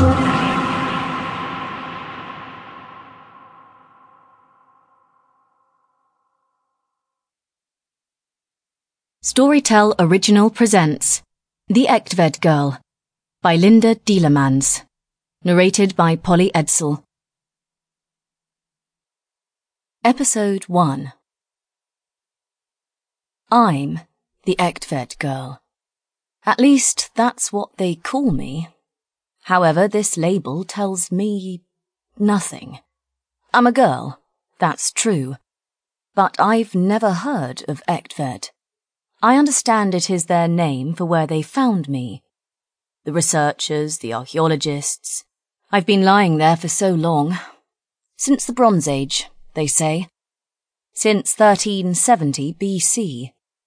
Storytel Original presents The Ectved Girl by Linda Dielemans. Narrated by Polly Edsel. Episode 1. I'm the Ectved Girl. At least that's what they call me. However, this label tells me nothing. I'm a girl, that's true. But I've never heard of Ectved. I understand it is their name for where they found me. The researchers, the archaeologists. I've been lying there for so long. Since the Bronze Age, they say. Since 1370 BC.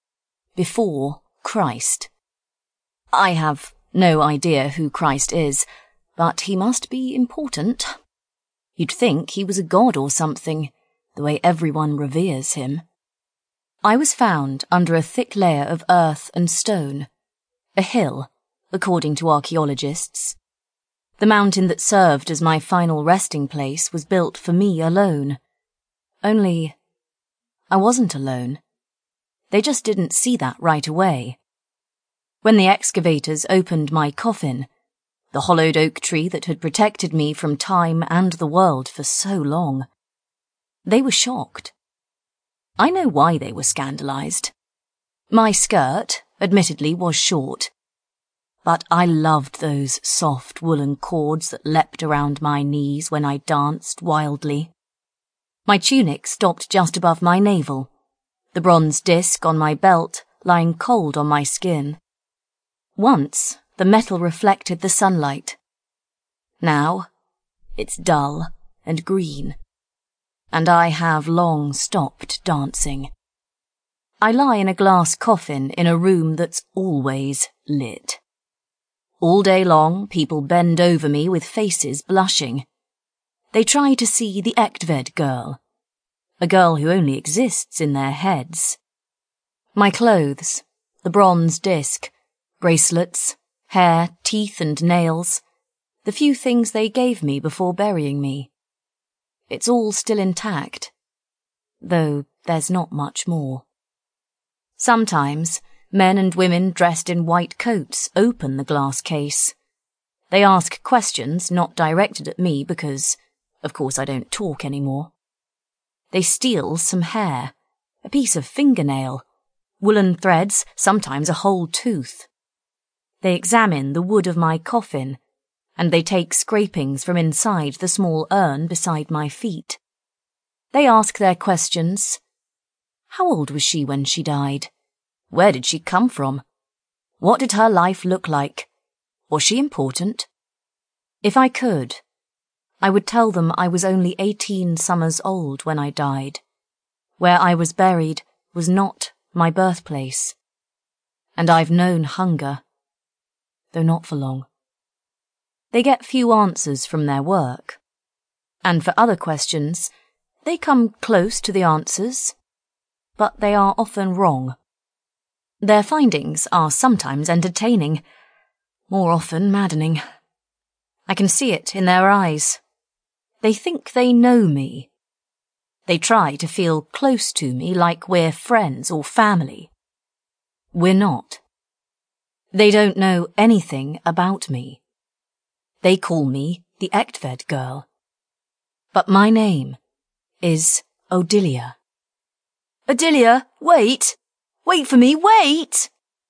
Before Christ. I have no idea who Christ is, but he must be important. You'd think he was a god or something, the way everyone reveres him. I was found under a thick layer of earth and stone. A hill, according to archaeologists. The mountain that served as my final resting place was built for me alone. Only, I wasn't alone. They just didn't see that right away. When the excavators opened my coffin, the hollowed oak tree that had protected me from time and the world for so long, they were shocked. I know why they were scandalized. My skirt, admittedly, was short. But I loved those soft woolen cords that leapt around my knees when I danced wildly. My tunic stopped just above my navel, the bronze disc on my belt lying cold on my skin. Once, the metal reflected the sunlight. Now, it's dull and green. And I have long stopped dancing. I lie in a glass coffin in a room that's always lit. All day long, people bend over me with faces blushing. They try to see the Ectved girl, a girl who only exists in their heads. My clothes, the bronze disc, bracelets, hair, teeth and nails, the few things they gave me before burying me. It's all still intact, though there's not much more. Sometimes, men and women dressed in white coats open the glass case. They ask questions not directed at me because, of course, I don't talk anymore. They steal some hair, a piece of fingernail, woolen threads, sometimes a whole tooth. They examine the wood of my coffin, and they take scrapings from inside the small urn beside my feet. They ask their questions. How old was she when she died? Where did she come from? What did her life look like? Was she important? If I could, I would tell them I was only 18 summers old when I died. Where I was buried was not my birthplace. And I've known hunger, though not for long. They get few answers from their work. And for other questions, they come close to the answers, but they are often wrong. Their findings are sometimes entertaining, more often maddening. I can see it in their eyes. They think they know me. They try to feel close to me like we're friends or family. We're not. They don't know anything about me. They call me the Ectved girl. But my name is Odilia. Odilia, wait! Wait for me, wait!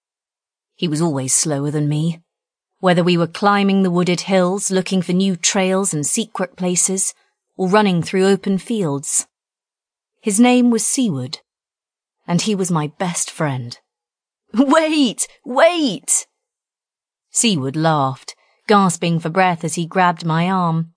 He was always slower than me. Whether we were climbing the wooded hills, looking for new trails and secret places, or running through open fields. His name was Seaward, and he was my best friend. Wait! Wait! Seaward laughed, gasping for breath as he grabbed my arm.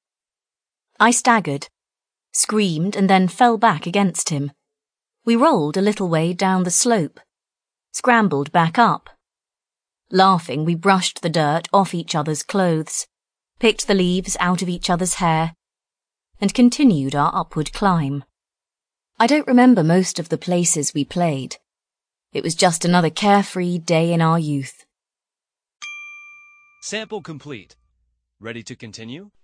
I staggered, screamed, and then fell back against him. We rolled a little way down the slope, scrambled back up. Laughing, we brushed the dirt off each other's clothes, picked the leaves out of each other's hair, and continued our upward climb. I don't remember most of the places we played. It was just another carefree day in our youth. Sample complete. Ready to continue?